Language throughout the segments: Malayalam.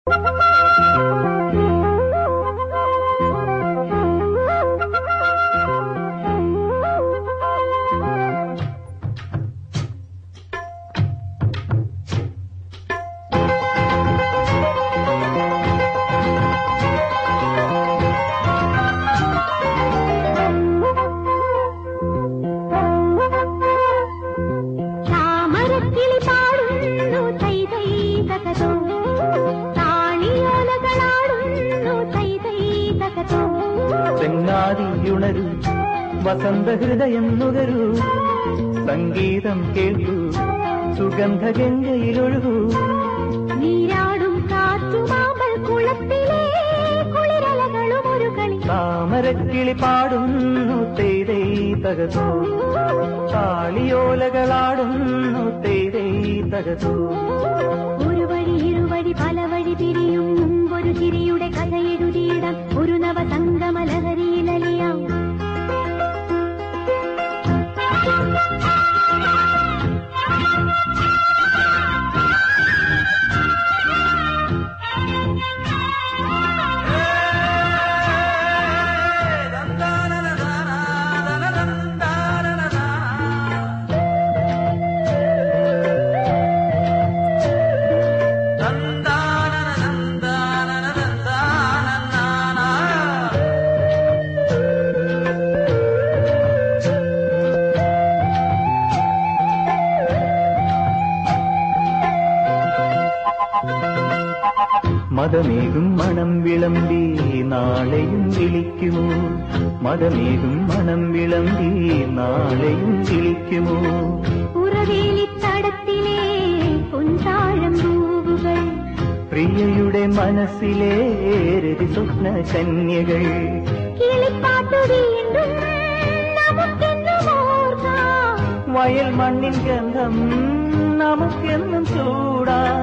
ചെങ്ങാതിയുണരൂ വസന്ത ഹൃദയം നുകരൂ സംഗീതം കേൾക്കൂ സുഗന്ധഗംഗയിലൊഴുകൂ നീരാടും കാറ്റുമാമ്പൽ കുളത്തിലെ കുളിരലകളും ഒരു കളി താമരക്കിളി പാടുന്നു തെയ്തൈ തകതോ താളിയോലകളാടുന്നു തെയ്തൈ തകതോ ഒരു വഴി ഇരുവഴി പല വഴി തിരിയും മുമ്പൊരു ചിരിയുടെ കഥ എഴുതിയിടാം ഒരു നവസംഗമ ലഹരിയിലലിയാം മദമേകും മണം വിളമ്പി നാളെയും വിളിക്കുമോ മദമേകും മണം വിളമ്പി നാളെയും വിളിക്കുമോ ഉറവേലിത്തടത്തിലെ പൊൻതാഴം പൂവുകൾ പ്രിയയുടെ മനസ്സിലെ രതി സ്വപ്ന കന്യകൾ കിളിപ്പാട്ടു വീണ്ടും നമുക്കെന്നും ഓർക്കാം വയൽ മണ്ണിൻ ഗന്ധം നമുക്കെന്നും ചൂടാൻ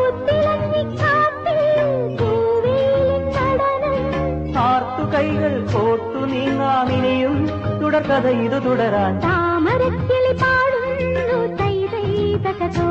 കൈകൾ കോർത്തു നീങ്ങാമിനിയും തുടർക്കഥ ഇത് തുടരാൻ താമരക്കിളി പാടുന്നു തൈതൈ തകതോ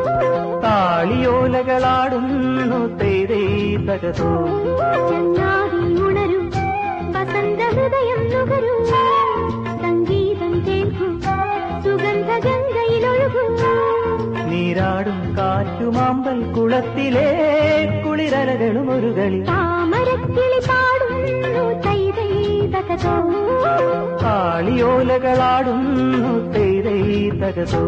താളിയോലകളാടുന്നു തെയ്തൈ തകതോ ചങ്ങാതി ഉണരൂ വസന്ത ഹൃദയം നുകരൂ സംഗീതം കേൾക്കൂ സുഗന്ധഗംഗയിലൊഴുകൂ നീരാടും കാറ്റുമാമ്പൽ കുളത്തിലെ കുളിരലകളും ഒരു കളി താമരക്കിളി പാടുന്നു തൈതൈ തകതോ താളിയോലകളാടുന്നു തെയ്തൈ തകതോ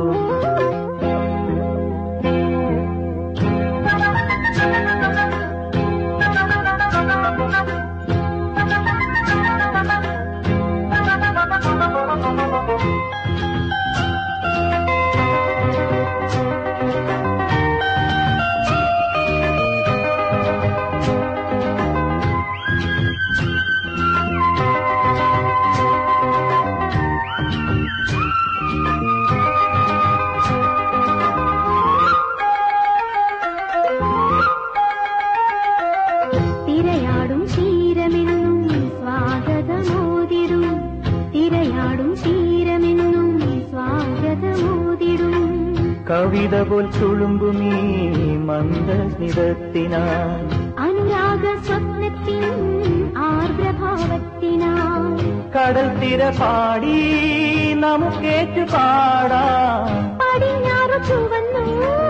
തിരയാടും തീരമെന്നും സ്വാഗതമോതിടും തിരയാടും തീരമെന്നും സ്വാഗതമോതിടും കവിത പോൽ തുളുമ്പുമീ മന്ദസ്മിതത്തിനാൽ അനുരാഗ സ്വപ്നത്തിൻ ആർദ്രഭാവത്തിനാൽ കടൽ തിര പാടി നമുക്കേറ്റു പാടാം പടിഞ്ഞാറു ചുവന്നു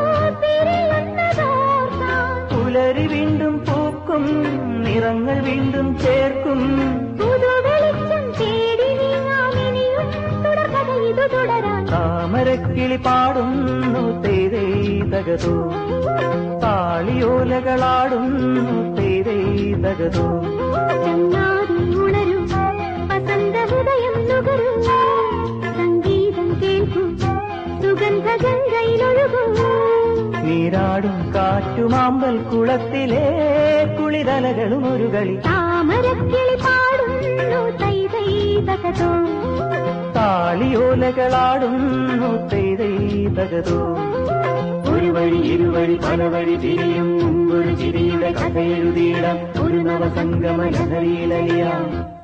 പുലരി വീണ്ടും പൂക്കും നിറങ്ങൾ വീണ്ടും ചേർക്കും പുതുവെളിച്ചം തേടി നീങ്ങാമിനിയും തുടർക്കഥ ഇത് തുടരാൻ താമരക്കിളി പാടുന്നു തെയ്തൈ തകതോ താളിയോലകളാടുന്നു തെയ്തൈ തകതോ ചങ്ങാതി ഉണരൂ വസന്ത ഹൃദയം നുകരൂ സംഗീതം കേൾക്കൂ സുഗന്ധഗംഗയിലൊഴുകൂ നീരാടും കാറ്റുമാമ്പൽ കുളത്തിലെ കുളിരലകളും ഒരു കളി താമരക്കിളി പാടുന്നു തൈതൈ തകതോ താളിയോലകളാടുന്നു തെയ്തൈ തകതോ ഒരു വഴി ഇരുവഴി പല വഴി തിരിയും മുമ്പൊരു ചിരിയുടെ കഥ എഴുതിയിടാം ഒരു നവസംഗമ ലഹരിയിലലിയാം